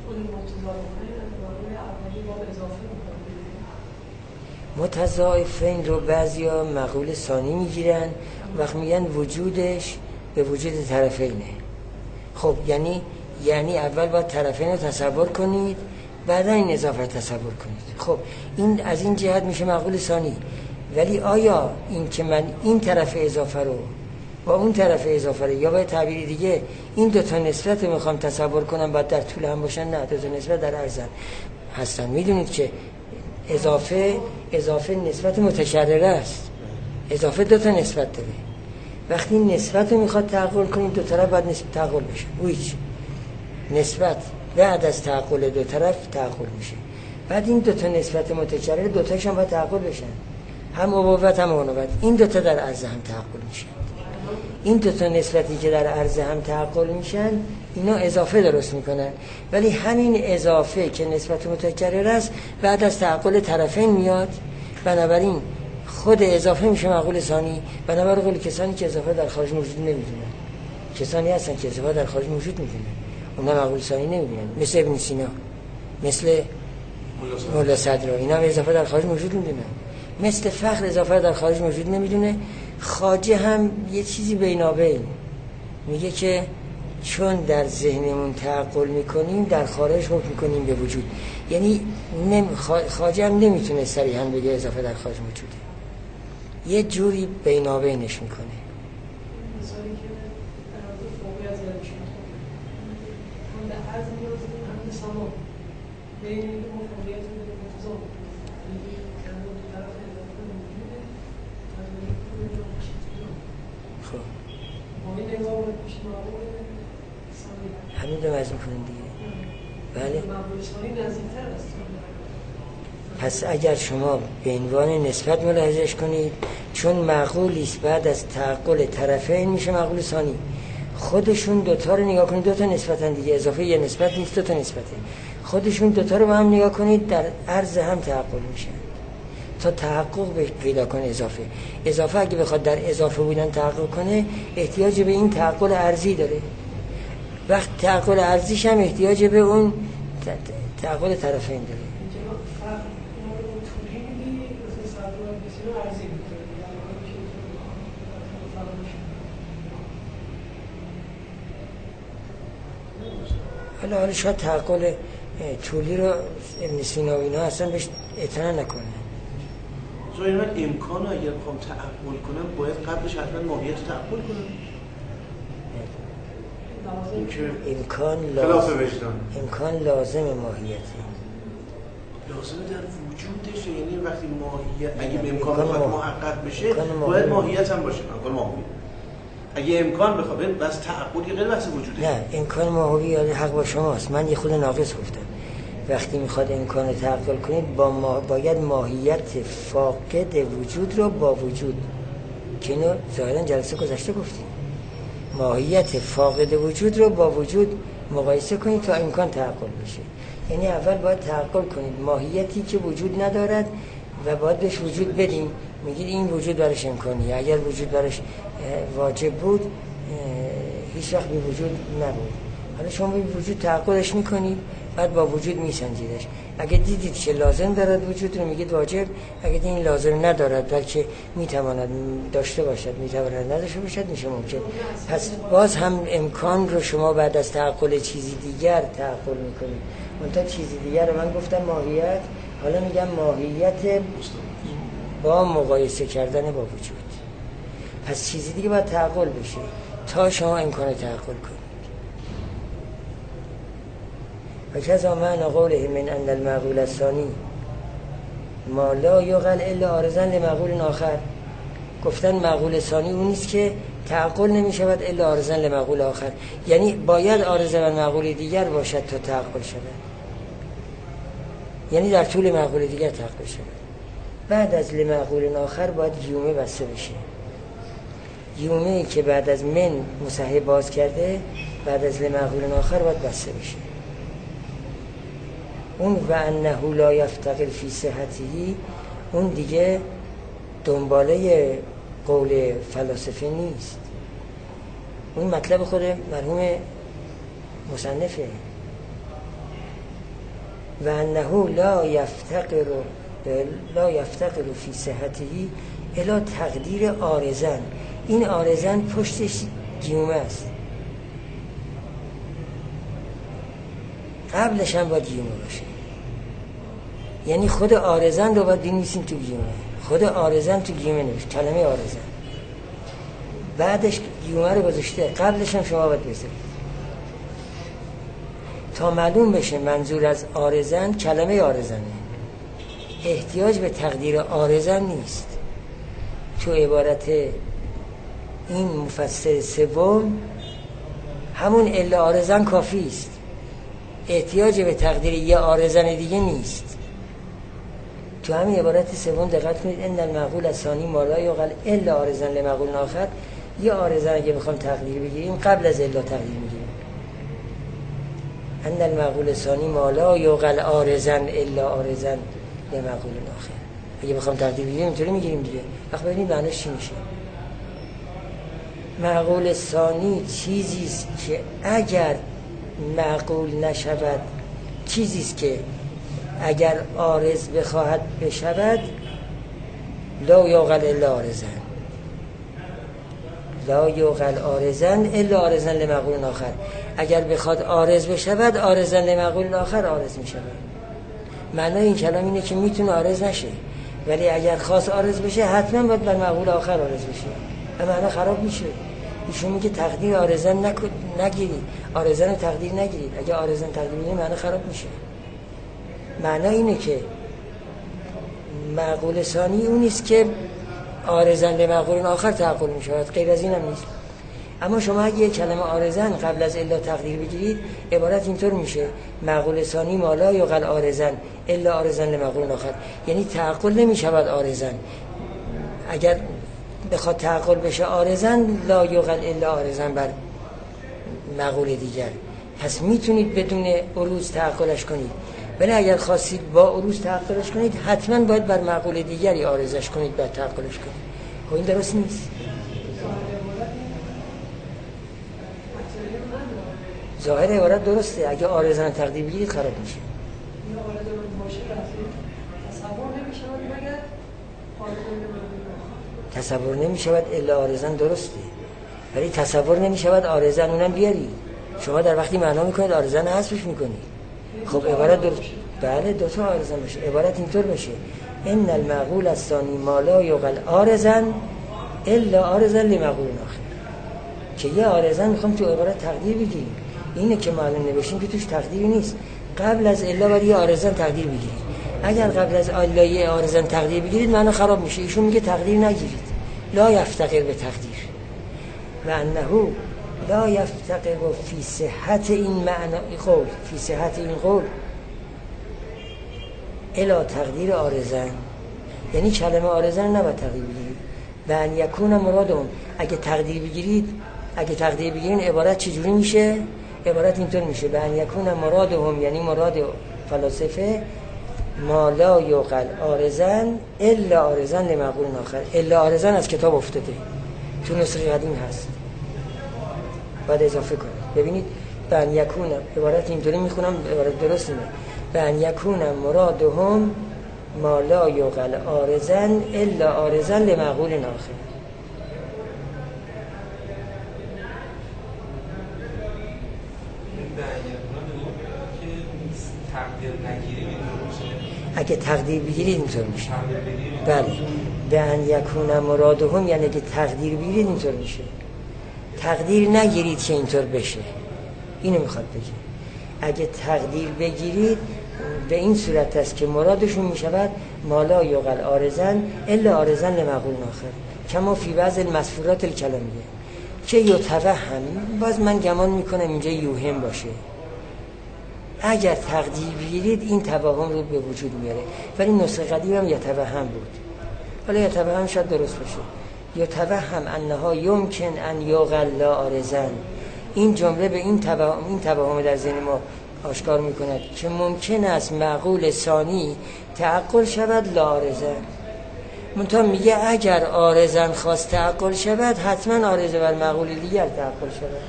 متضایفین رو بعضیا معقول ثانی میگیرن وقت میگن وجودش به وجود طرفینه. خب یعنی اول باید طرفین رو تصور کنید بعدا این اضافه رو تصور کنید. خب این از این جهت میشه معقول ثانی. ولی آیا این که من این طرف اضافه رو با اون طرف اضافه رو، یا با تعبیر دیگه این دو تا نسبت رو میخوام تصور کنم باید در طول هم باشن؟ نه، دو تا نسبت در عرض هستن. میدونید که اضافه نسبت متکرره است. اضافه دو تا نسبت داره. وقتی این نسبت رو میخواد تعقل کنید دو طرف باید نسبت تعقل بشه. ویچ نسبت بعد از تعقل دو طرف تعقل میشه. بعد این دو تا نسبت متکرر دو تاشون باید تعقل بشن، هم ابوت هم بنوت. این دو تا در عرض هم تعقل میشن. این دو تا نسبتی که در عرض هم تعقل میشن اینا اضافه درست میکنن. ولی همین اضافه که نسبت متکرر است بعد از تعقل طرفین میاد، بنابراین خود اضافه میشه معقول ثانی. بنابراین قول کسانی که اضافه در خارج موجود نمیدونن، کسانی هستن که اضافه در خارج موجود میدونن، اونا معقول ثانی نمیدونن. مثل ابن سینا، مثل مولا صدرا، اینا اضافه در خارج موجود میدونن. مثل فخر اضافه در خارج موجود نمیدونه. خواجه هم یه چیزی بینابین میگه که چون در ذهنمون تعقل میکنیم در خارج حکم میکنیم به وجود. یعنی خواجه هم نمیتونه صریحاً بگه اضافه در خارج موجوده، یه جوری بینابینش میکنه. مثالی که در حالت فوقی از یادش میکنه هم در عرض نیاز هم به سامان بین این دو مفهومیت رو به انتظام همین رو وزن کنیم دیگه. بله. پس اگر شما به عنوان نسبت ملاحظهش کنید، چون معقولی است بعد از تعقل طرفین میشه معقول ثانی. خودشون دوتا رو نگاه کنید، دوتا نسبتن دیگه، اضافه یه نسبت نیست، دوتا نسبته. خودشون دوتا رو با هم نگاه کنید در عرض هم تعقل میشن تا تحقق پیدا کنه. اضافه اگه بخواد در اضافه بودن تحقق کنه احتیاج به این تعقل ارضی داره. وقت تعقل ارضیش هم احتیاج به اون تعقل طرفین داره. حالا شاید تعقل طولی رو ابن سینا و اینا اصلا بهش اعتنا نکنه. زایر من امکان رو اگر بخوام تعقل کنم باید قبلش حتما ماهیت رو تعقل کنم. امکان لازم ماهیته. لازمه در وجودش. یعنی وقتی ماهیت اگه به امکان بخواد محقق بشه باید ماهیت هم باشه. امکان ماهوی اگه امکان بخواد بس تعقل یه غیر بحث وجوده. نه امکان ماهوی حق با شماست. من یه خود ناقص گفتم. وقتی میخواد امکان تعقل کنید باید ماهیت فاقد وجود رو با وجود، که اینو ظاهرا جلسه گذشته گفتیم، ماهیت فاقد وجود رو با وجود مقایسه کنید تا امکان تعقل بشه. یعنی اول باید تعقل کنید ماهیتی که وجود ندارد و باید بهش وجود بدیم. میگید این وجود برش امکانیه، اگر وجود برش واجب بود هیچ وقت بی وجود نبود. حالا شما بی وجود تعقلش میکنید، بعد با وجود میسنجیدش. اگه دیدید که لازم دارد وجود رو میگید واجب، اگه دیدید این لازم ندارد بلکه میتواند داشته باشد میتواند نداشته باشد میشه ممکن. پس باز هم امکان رو شما بعد از تعقل چیزی دیگر تعقل میکنید. منتها چیزی دیگر رو من گفتم ماهیت، حالا میگم ماهیت با مقایسه کردن با وجود. پس چیزی دیگه باید تعقل بشه تا شما امکان تعقل کنید. و کذا معنی قوله من ان المعقول الثانی ما لا یقل الا عارضا لمعقول آخر. گفتن معقول ثانی اون نیست که تعقل نمی شود الا عارضا لمعقول آخر، یعنی باید عارضه و معقول دیگر باشد تا تعقل شود، یعنی در طول معقول دیگر تعقل شود. بعد از لمعقول آخر باید یومه بسته بشه. یومه که بعد از من مصحح باز کرده بعد از لمعقول آخر باید بسته بشه. اون و انه لا یفتقر فی صحته اون دیگه دنباله قول فلاسفه نیست، اون مطلب خود مرحوم مصنفه. و انه لا یفتقر فی صحته الا تقدیر عارضن. این عارضن پشتش گیومه است، قبلش هم باید گیومه باشه. یعنی خود عارضن رو باید بنویسیم تو گیومه، خود عارضن تو گیومه نوشت، کلمه عارضن، بعدش گیومه رو گذاشته، قبلش هم شما باید بذارید تا معلوم بشه منظور از عارضن کلمه عارضنه. احتیاج به تقدیر عارضن نیست. تو عبارت این مفسر سوم همون الا عارضن کافی است، احتیاج به تقدیر یه عارضن دیگه نیست. تو همین عبارت سوم دقت کنید، ان المعقول الثانی ما لا یقل الا عارضا لمعقول آخر. یه عارضن اگه بخوام تقدیر بگیریم قبل از الا تقدیر میگیریم. ان المعقول الثانی ما لا یقل عارضا الا عارضا لمعقول آخر. اگه بخوام تقدیر بگیریم اینطوری میگیریم دیگه. وقت ببینید معنیش چی میشه. معقول ثانی چیزی است که اگر معقول نشود، چیزی است که اگر عارض بخواهد بشود لا یقل الا عارضا، لا یقل عارضا الا عارضا لمعقول آخر. اگر بخواد عارض بشود عارضا لمعقول آخر عارض میشود. معنای این کلام اینه که میتونه عارض نشه، ولی اگر خواست عارض بشه حتما باید بر معقول آخر عارض بشه. اما معنی خراب میشه. ایشون میگه تقدیر عارضا نگیرید، عارضا رو تقدیر نگیرید. اگه عارضا تقدیر بگیرید معنی خراب میشه. معنی اینه که معقول ثانی اون نیست که عارضا لمعقول آخر تعقل میشود، غیر از این هم نیست. اما شما اگه یک کلمه عارضا قبل از الا تقدیر بگیرید عبارت اینطور میشه معقول ثانی ما لا یقل عارضا الا عارضا لمعقول آخر، یعنی تعقل نمیشود عارضا. اگر بخواد تعقل بشه عارضا لا یقل الا عارضا بر معقول دیگر، پس میتونید بدون عروض تعقلش کنید. ولی اگر خواستید با عروض تعقلش کنید حتما باید بر معقول دیگری عارضش کنید بعد تعقلش کنید. خب این درست نیست. ظاهر عبارت درسته، اگه عارضاً تقدیر بگیرید خراب میشه. تصور نمیشود الا عارضاً درسته، ولی تصور نمیشود عارضاً اونم بیارید. شما در وقتی معنا میکنید عارضاً حذفش میکنید. خب عبارت درست، بله دو تا عارضاً باشه. عبارت اینطور باشه ان المعقول الثانی ما لا یقل عارضاً الا عارضاً لمعقول آخر، که یه عارضاً میخوام تو عبارت تقدیر بگیریم. اینه که معلوم نوشتیم که توش تقدیری نیست. قبل از الا باید یه عارضاً تقدیر بگیرید. اگر قبل از الا یه عارضاً تقدیر بگیرید معنی خراب میشه. ایشون میگه تقدیر نگیرید، لا یفتقر به تقدیر. و انه لا یفتقر فی صحت این معنی قول، فی صحت این قول الا تقدیر آرزن، یعنی کلمه آرزن نباید تقدیر بگیرید. و ان یکون مرادهم، اگه تقدیر بگیرین عبارت چجوری میشه؟ عبارت اینطور میشه: و ان یکون مرادهم، یعنی مراد فلاسفه ما لا یقل آرزن الا آرزن لمقول آخر. الا آرزن از کتاب افتاده، تو نسخه قدیم هست، باید اضافه کنید. ببینید و ان یکون، عبارت اینطوری میخونم، عبارت درست اینه: و ان یکون مرادهم ما لا یقل آرزن الا آرزن لمقول آخر. اگه تقدیر بگیرید اینطور میشه. بله. به ان یکون مرادهم، یعنی اگه تقدیر بگیرید اینطور میشه. تقدیر نگیرید که اینطور بشه، اینو میخواد بگه. اگه تقدیر بگیرید به این صورت است که مرادشون میشود ما لا یقل آرزن الا آرزن لمقول آخر، کما فی بعض المسفورات الکلامیه که یتوهم. باز من گمان میکنم اینجا یوهم باشه. اگر تقدیر بگیرید این توهم رو به وجود میاره، ولی نسخه قدیم هم یتوهم بود. حالا یتوهم شاید درست باشه. یتوهم انها یمکن ان یقل لا آرزن. این جمله به این توهم در ذهن ما آشکار میکند که ممکن است معقول ثانی تعقل شود لا آرزن. منتها میگه اگر آرزن خواست تعقل شود حتما آرزه بر معقول دیگر تعقل شود.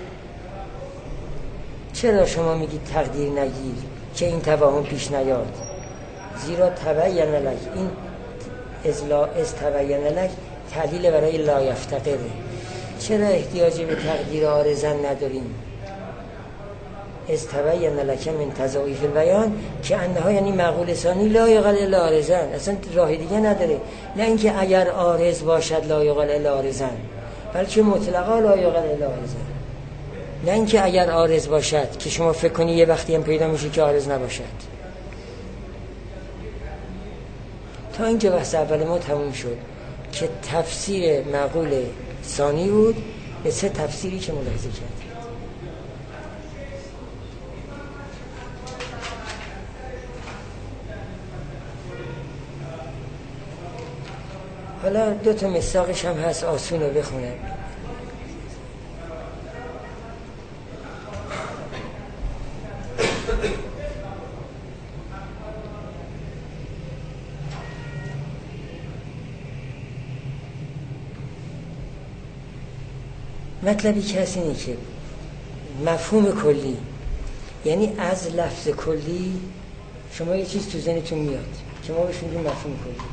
چرا شما میگید تقدیر نگیر که این توهم پیش نیاد؟ زیرا تبین لک، این از تبین لک تعلیل برای لا یفتقره. چرا احتیاجی به تقدیر آرزن نداریم؟ از تبین لک من تضعیف البیان که انها، یعنی معقول ثانی لا یقل الا آرزن، اصلا راه دیگه نداره. نه اینکه اگر آرز باشد لا یقل الا آرزن، بلکه مطلقا لا یقل الا آرزن. نه اینکه اگر آرز باشد که شما فکر کنی یه وقتی هم پیدا میشه که آرز نباشد. تا اینجا بحث اول ما تموم شد که تفسیر معقول ثانی بود به سه تفسیری که ملاحظه کرد. حالا دو تا مساقش هم هست، آسونه بخونم. مطلبی که هست اینه که مفهوم کلی، یعنی از لفظ کلی شما یه چیز تو ذهنتون میاد که ما بهش میگیم مفهوم کلی،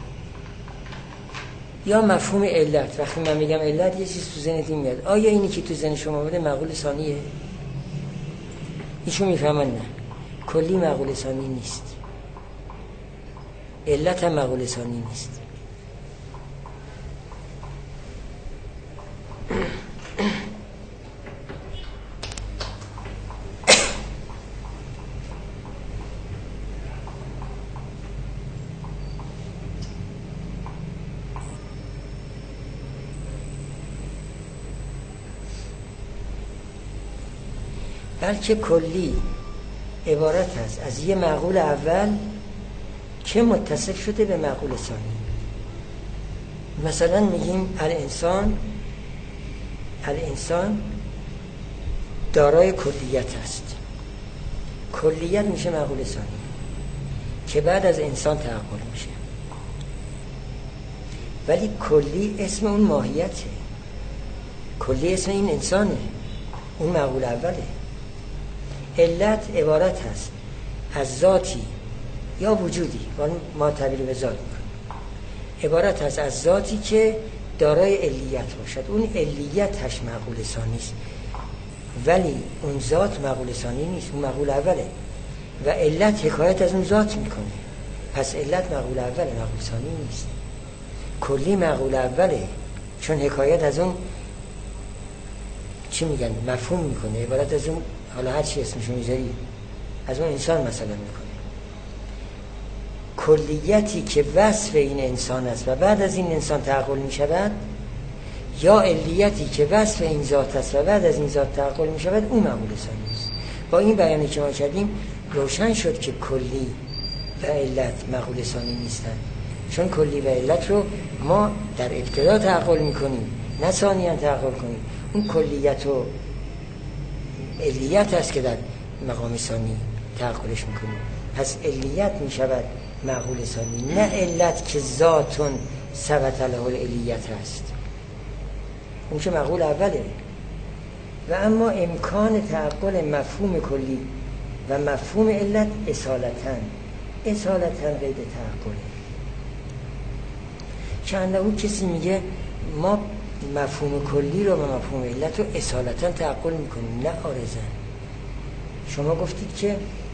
یا مفهوم علت. وقتی من میگم علت یه چیز تو ذهنتون میاد. آیا اینی که تو ذهن شما بوده معقول ثانیه؟ ایشون میفهمن نه، کلی معقول ثانی نیست، علت هم معقول ثانی نیست. بلکه کلی عبارت است از یه معقول اول که متصل شده به معقول ثانی. مثلا میگیم الانسان دارای کلیت است. کلیت میشه معقول ثانی که بعد از انسان تعقل میشه. ولی کلی اسم اون ماهیته، کلی اسم این انسانه، اون معقول اوله. علت عبارت هست از ذاتی یا وجودی، ما تعبیر به ذات میکنیم، عبارت هست از ذاتی که دارای علیت باشد. اون علیتش معقول ثانی است، ولی اون ذات معقول ثانی نیست، اون معقول اوله و علت حکایت از اون ذات میکنه. پس علت معقول اوله، معقول ثانی نیست. کلی معقول اوله چون حکایت از اون چی میگن مفهوم میکنه، عبارت از اون، حالا هر چی اسمشو میذاری، از اون انسان مثلا میکنه. کلیتی که وصف این انسان است و بعد از این انسان تعقل میشود، یا علیتی که وصف این ذات است و بعد از این ذات تعقل میشود، اون معقول ثانی است. با این بیانی که ما کردیم روشن شد که کلی و علت معقول ثانی نیستن، چون کلی و علت رو ما در ابتدا تعقل میکنیم نه ثانیاً تعقل کنیم. اون کلیت و علیت است که در مقام ثانی تعقلش میکنیم. پس علیت میشود معقول ثانی، نه علت که ذاتون ثبت له العلیت هست، اون که معقول اوله. و اما امکان تعقل مفهوم کلی و مفهوم علت اصالتاً قید تعقله. چند اون کسی میگه ما مفهوم کلی رو و مفهوم علت رو اصالتاً تعقل میکنیم نه عارضاً. شما گفتید که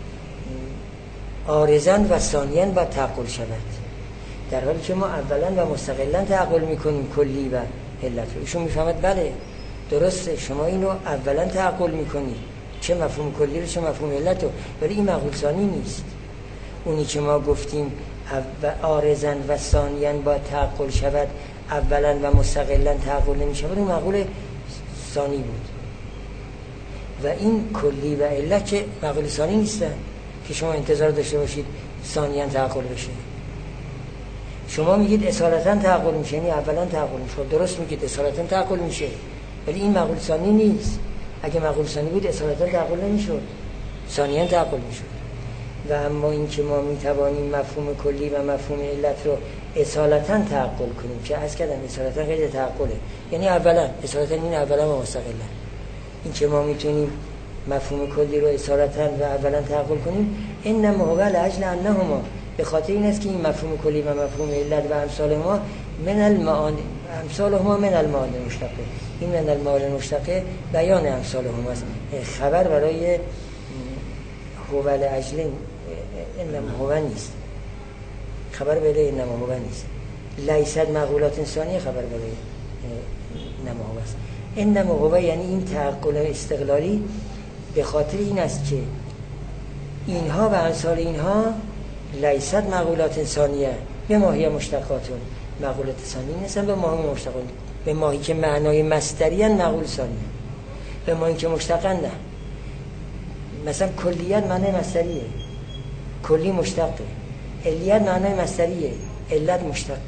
عارضاً و ثانیاً باید تعقل شود، در حالی که ما اولاً و مستقلاً تعقل میکنیم کلی و علت رو. ایشون میفهمد بله درسته، شما اینو اولاً تعقل میکنید، چه مفهوم کلی رو چه مفهوم علت رو، ولی این معقول ثانی نیست. اونی که ما گفتیم عارضاً و ثانیاً باید تعقل شود، اولاً و مستقلاً تعقل نمیشود، اون معقول ثانی بود. و این کلی و علت که معقول ثانی نیستن که شما انتظار داشته باشید ثانیاً تعقل بشه. شما میگید اصالتاً تعقل میشه، یعنی اولاً تعقل میشه. درست میگید اصالتاً تعقل میشه، ولی این معقول ثانی نیست. اگه معقول ثانی بود اصالتاً تعقل نمیشد، ثانیاً تعقل میشد. و اما این که ما میتوانیم مفهوم کلی و مفهوم علت رو اصالتاً تعقل کنیم، که از کردن اصالتاً غیر تعقله، یعنی اولاً اصالتاً این اولاً و مستقلاً. این که ما میتونیم مفهوم کلی رو اصالتاً و اولاً تعقل کنیم، انما هو لاجل انهما، به خاطر این است که این مفهوم کلی و مفهوم علت و امثالهما من المعانی المشتقه. این من المعانی المشتقه بیان امثالهما است، خبر برای هو لاجل انما هو نیست، خبر برای انما هو نیست. لیست معقولات ثانیه خبر برای انما هو است. انما هو یعنی این تعقل استقلالی به خاطر این است که اینها و امثال اینها لیست معقولات ثانیه به ماهی مشتقاتون، معقولات ثانیه نیستن به ماهی مشتقات، به ماهی که معنای مصدری ان معقول ثانیه، به ماهی که مشتقن نه. مثلا کلیت معنای مصدریه، کلی مشتقه، علیت معنای مصدریه، علت مشتقه.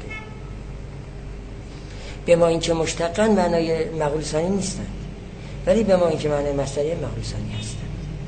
به ما این که مشتقن معنای معقول ثانی نیستن، ولی به ما این که معنای مصدریه معقول ثانی هستن.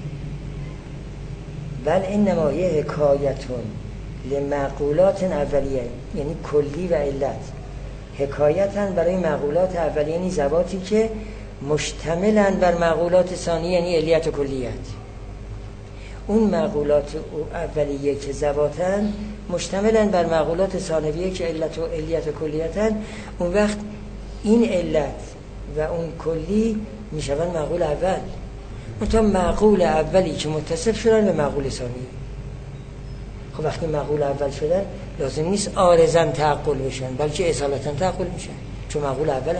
بل انما یه حکایتون لمعقولات اولیه، یعنی کلی و علت حکایتن برای معقولات اولیه، یعنی ذواتی که مشتملن بر معقولات ثانیه، یعنی علیت و کلیت. اون معقولات اولیه که ذواتن مشتملن بر معقولات ثانویه که علت و علیت و کلیتن، اون وقت این علت و اون کلی میشون معقول اول. مثلا معقول اولی که متصف شدن به معقول ثانی، خب وقتی معقول اول شدن لازم نیست عارضاً تعقل بشن، بلکه اصالتاً تعقل میشن، چون معقول اولن.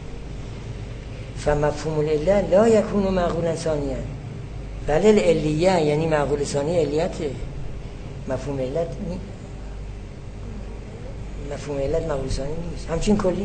فمفهوم العله لا یکون معقولا ثانیا، بل العلیه یعنی معقول ثانی علیته. مفهوم علت معقول ثانی نیست، همچین کلی.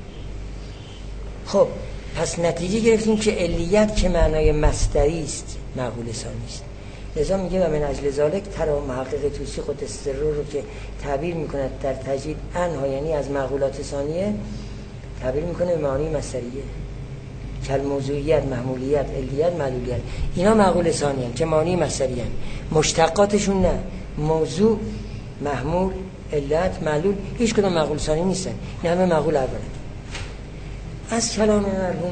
خب پس نتیجه گرفتیم که علیت که معنای مصدری است معقول ثانی است. لذا میگه و من اجل ذالک ترا محقق توسی خود استرور رو که تعبیر میکند در تجدید انها، یعنی از معقولات ثانیه تعبیر میکنه به معانی مصدریه، کل موضوعیت، محمولیت، علیت، معلولیت. اینا معقول ثانی هستند که معانی مصدری هستند. مشتقاتشون نه، موضوع، محمول، علت، معلول هیچ کدوم معقول ثانی نیستن، این همه معقول اوله. از کلام مرحوم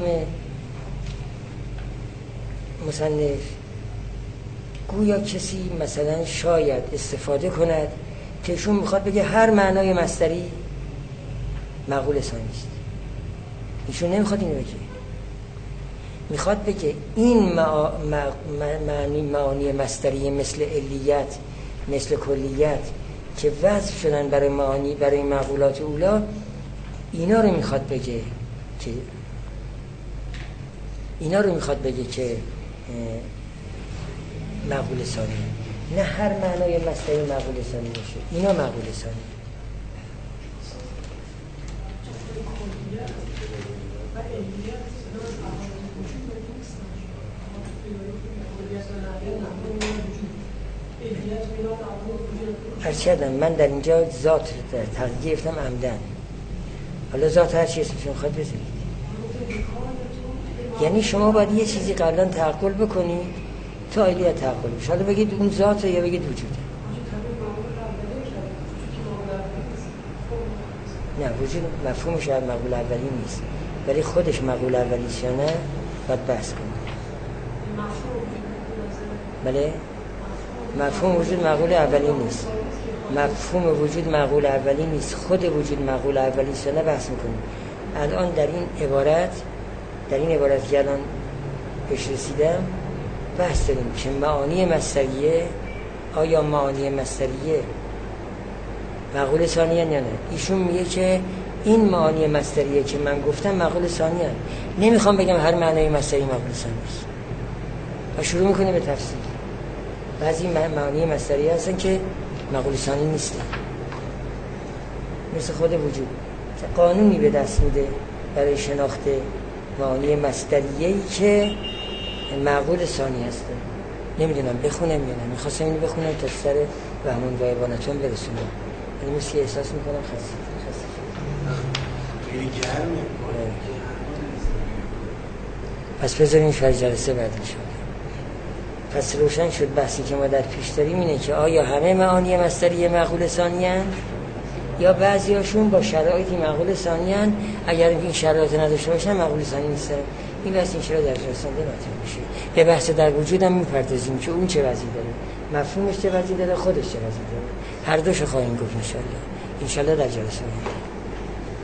مصنف گویا کسی مثلا شاید استفاده کند که ایشون میخواد بگه هر معنای مصدری معقول ثانی است. ایشون نمیخواد اینو بگه، میخواد بگه این معانی مصدری مثل علیت، مثل کلیت که وصف شدن برای معانی، برای معقولات اولا، اینا رو میخواد بگه که معقول ثانی، نه هر معنای مصدری معقول ثانی باشه، اینا معقول ثانی. هرچندم من در اینجا ذات در تقدیر گرفتم عمدن. حالا ذات هر چی اسمشون خواهد بذارید. یعنی شما باید یه چیزی قبلا تعقل بکنید تا ایلیت تعقل بشه. حالا بگید اون ذاته یا بگید وجوده. نه وجود مفهومش مقبول اولی نیست، ولی خودش مقبول اولیش یا نه باید بحث کنید. بله مفهوم وجود مقبول اولی نیست، مفهوم وجود مقبول اولی نیست، خود وجود مقبول اولی است یا نه بحث میکنیم. الان در این عبارت که الان بهش رسیدم بحث داریم که معانی مصدریه آیا معانی مصدریه مقبول ثانیه یا نه. ایشون میگه که این معانی مصدریه که من گفتم مقبول ثانیه. نمیخوام بگم هر معنای مصدری مقبول ثانی است و شروع میکنه به تفسیر. بعضی معانی مصدری هستن که مقبول ثانی نیستن، مثل خود وجود قانونی به دست میده برای شناخت معانی مصدریه‌ای که مقبول ثانی هست. نمیدونم بخونم یا نه، میخواستم اینو بخونم تا سر بهمون وایبانتون برسونم. یعنی مثل که احساس میکنم خسته خیلی گرمه. پس بذاریم شاید جلسه بعد انشاءالله. پس روشن شد بحثی که ما در پیش داریم اینه که آیا همه معانی مصدری مقبول ثانی هستند یا بعضی هاشون با شرایطی مقبول ثانی هستند، اگر این شرایط نداشته باشن مقبول ثانی نیستن. این بحث انشاءالله در جلسه مطرح میشه. به بحث در وجود هم میپردازیم که اون چه وضعی داره، مفهومش چه وضعی داره، خودش چه وضعی داره. هر دوشو خواهیم گفت انشاءالله در جلسه.